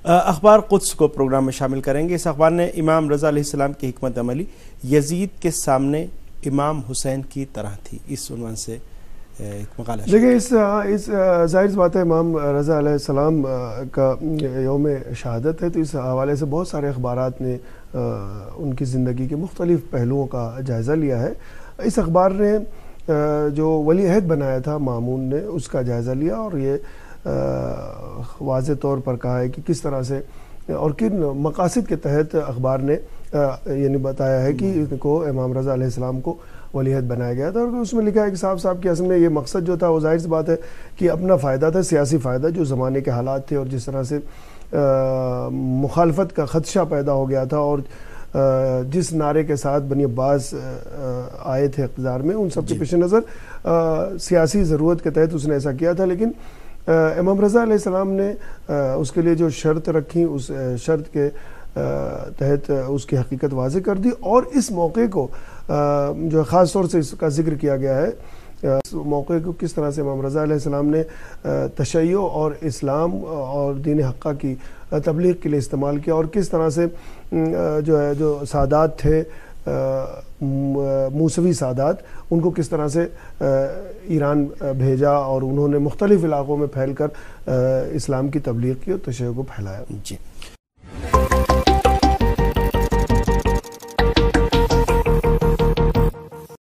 اخبار قدس کو پروگرام میں شامل کریں گے۔ اس اخبار نے امام رضا علیہ السلام کی حکمت عملی یزید کے سامنے امام حسین کی طرح تھی، اس عنوان سے ایک مقالہ۔ دیکھیں اس ظاہر سی بات ہے امام رضا علیہ السلام کا یوم شہادت ہے، تو اس حوالے سے بہت سارے اخبارات نے ان کی زندگی کے مختلف پہلوؤں کا جائزہ لیا ہے۔ اس اخبار نے جو ولی عہد بنایا تھا مامون نے، اس کا جائزہ لیا اور یہ واضح طور پر کہا ہے کہ کس طرح سے اور کن مقاصد کے تحت اخبار نے یعنی بتایا ہے کہ ان کو امام رضا علیہ السلام کو ولی عہد بنایا گیا تھا، اور اس میں لکھا ہے کہ صاحب کہ اصل میں یہ مقصد جو تھا وہ ظاہر سی بات ہے کہ اپنا فائدہ تھا، سیاسی فائدہ، جو زمانے کے حالات تھے اور جس طرح سے مخالفت کا خدشہ پیدا ہو گیا تھا، اور جس نعرے کے ساتھ بنی عباس آئے تھے اقتدار میں، ان سب کے پیش نظر سیاسی ضرورت کے تحت اس نے ایسا کیا تھا۔ لیکن امام رضا علیہ السلام نے اس کے لیے جو شرط رکھی، اس شرط کے تحت اس کی حقیقت واضح کر دی، اور اس موقع کو جو خاص طور سے اس کا ذکر کیا گیا ہے، اس موقع کو کس طرح سے امام رضا علیہ السلام نے تشیع اور اسلام اور دین حقہ کی تبلیغ کے لیے استعمال کیا، اور کس طرح سے جو سادات تھے موسوی سادات، ان کو کس طرح سے ایران بھیجا اور انہوں نے مختلف علاقوں میں پھیل کر اسلام کی تبلیغ کی اور تشیع کو پھیلایا۔ جی